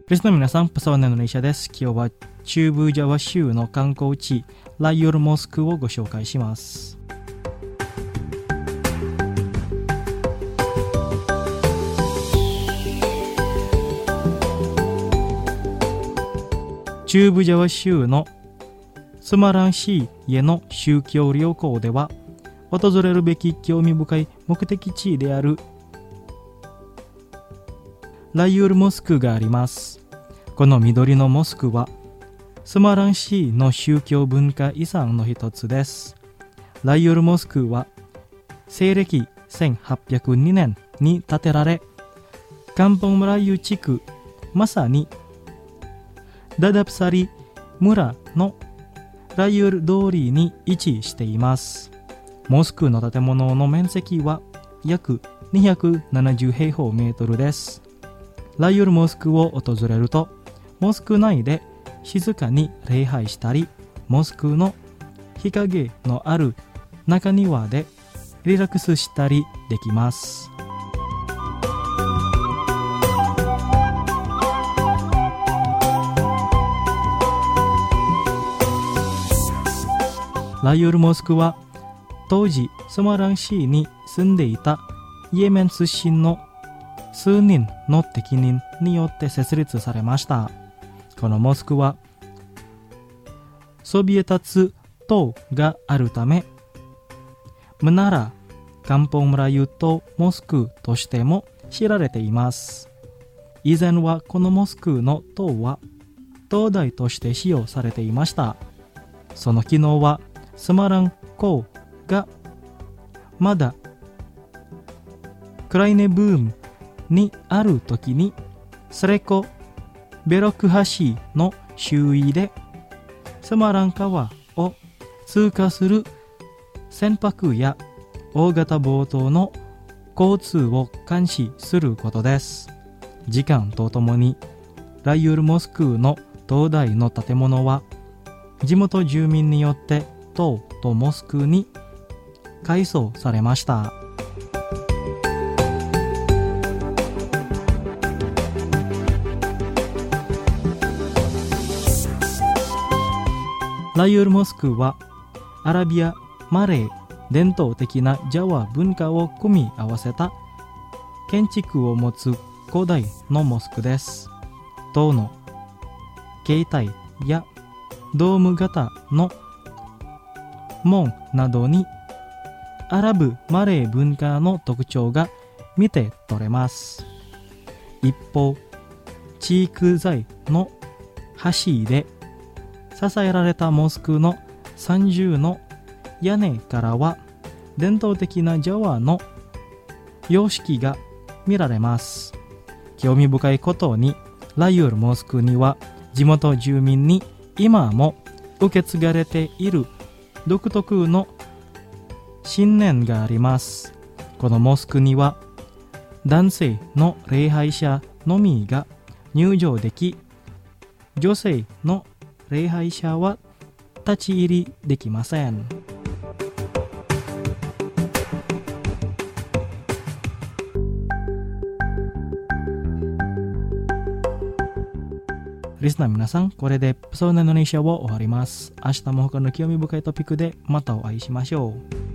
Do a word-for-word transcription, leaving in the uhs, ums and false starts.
リスナーの皆さん、パソワナのネイシャです。今日は中部ジャワ州の観光地ライオルモスクをご紹介します。中部ジャワ州のスマラン市への宗教旅行では訪れるべき興味深い目的地であるライオルモスクがあります。この緑のモスクはスマラン市の宗教文化遺産の一つです。ライオルモスクは西暦せんはっぴゃくにねんに建てられ、カンポン村ユ地区、まさにダダプサリ村のライオル通りに位置しています。モスクの建物の面積は約にひゃくななじゅうへいほうメートルです。ライオルモスクを訪れると、モスク内で静かに礼拝したり、モスクの日陰のある中庭でリラックスしたりできます。ライオルモスクは当時スマラン市に住んでいたイエメン出身の数人の適任によって設立されました。このモスクはそびえ立つ塔があるため、ムナラ・カンポン村ユ島モスクとしても知られています。以前はこのモスクの塔は灯台として使用されていました。その機能はスマラン港がまだクライネブームにある時にスレコベロク橋の周囲でスマラン川を通過する船舶や大型ボートの交通を監視することです。時間とともにライオルモスクの灯台の建物は地元住民によって塔とモスクに改装されました。ライオルモスクはアラビア、マレー、伝統的なジャワ文化を組み合わせた建築を持つ古代のモスクです。塔の形態やドーム型の門などにアラブ・マレー文化の特徴が見て取れます。一方、チーク材の橋で支えられたモスクの三重の屋根からは伝統的なジャワの様式が見られます。興味深いことに、ライオルモスクには地元住民に今も受け継がれている独特の信念があります。このモスクには男性の礼拝者のみが入場でき、女性の礼拝者は立ち入りできません。リスナーの皆さん、これでパソナインドネシアを終わります。明日も他の興味深いトピックでまたお会いしましょう。